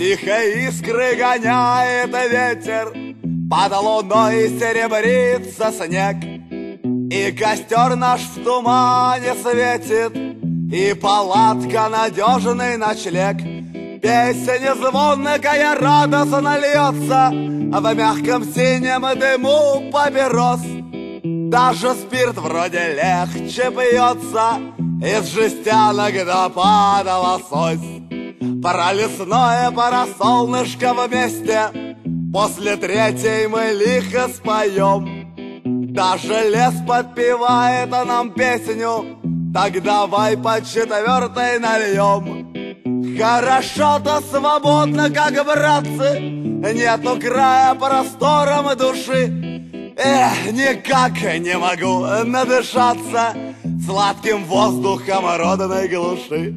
Тихо искры гоняет ветер, под луной серебрится снег. И костер наш в тумане светит, и палатка надежный ночлег. Песня звонкая радостно льется в мягком синем дыму папирос. Даже спирт вроде легче пьется из жестянок до лосось. Пора лесное, пора солнышко вместе, после третьей мы лихо споем. Даже лес подпевает нам песню, так давай по четвертой нальем. Хорошо-то свободно, как братцы, нету края простором души. Эх, никак не могу надышаться сладким воздухом родной глуши.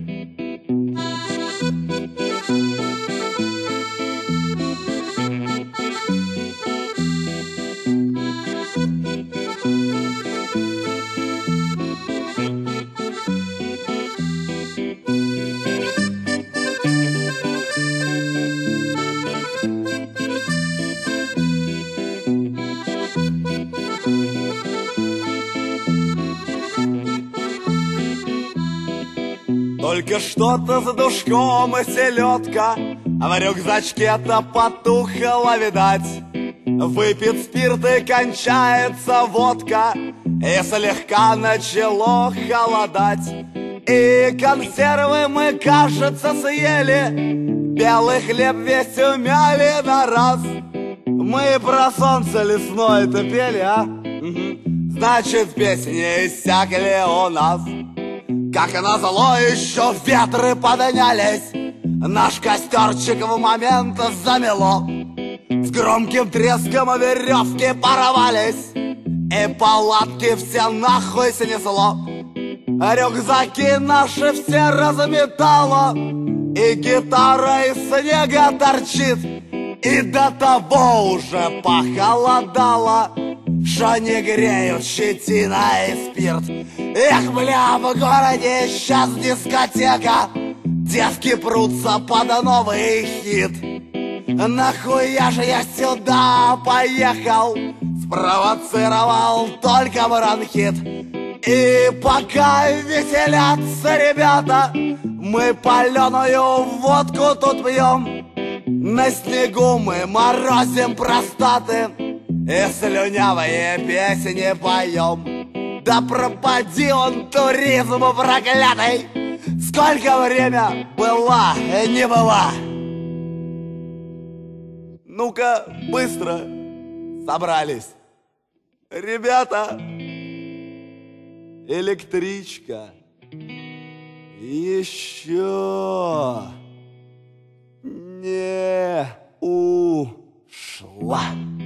Только что-то с душком и селедка, а в рюкзачке-то потухло, видать. Выпит спирт и кончается водка, и слегка начало холодать. И консервы мы, кажется, съели, белый хлеб весь умяли на раз. Мы про солнце лесное-то пели, а? Значит, песни иссякли у нас. Как назло, еще ветры поднялись, наш костерчик в момент замело. С громким треском веревки порвались, и палатки все нахуй снесло. Рюкзаки наши все разметало, и гитара из снега торчит. И до того уже похолодало, что не греют щетина и спирт. Эх, бля, в городе сейчас дискотека, девки прутся под новый хит. Нахуя же я сюда поехал, спровоцировал только бронхит. И пока веселятся ребята, мы паленую водку тут пьем. На снегу мы морозим простаты и слюнявые песни поем. Да пропади он, туризм проклятый, сколько время была, не была. Ну-ка, быстро собрались. Ребята, электричка еще не ушла.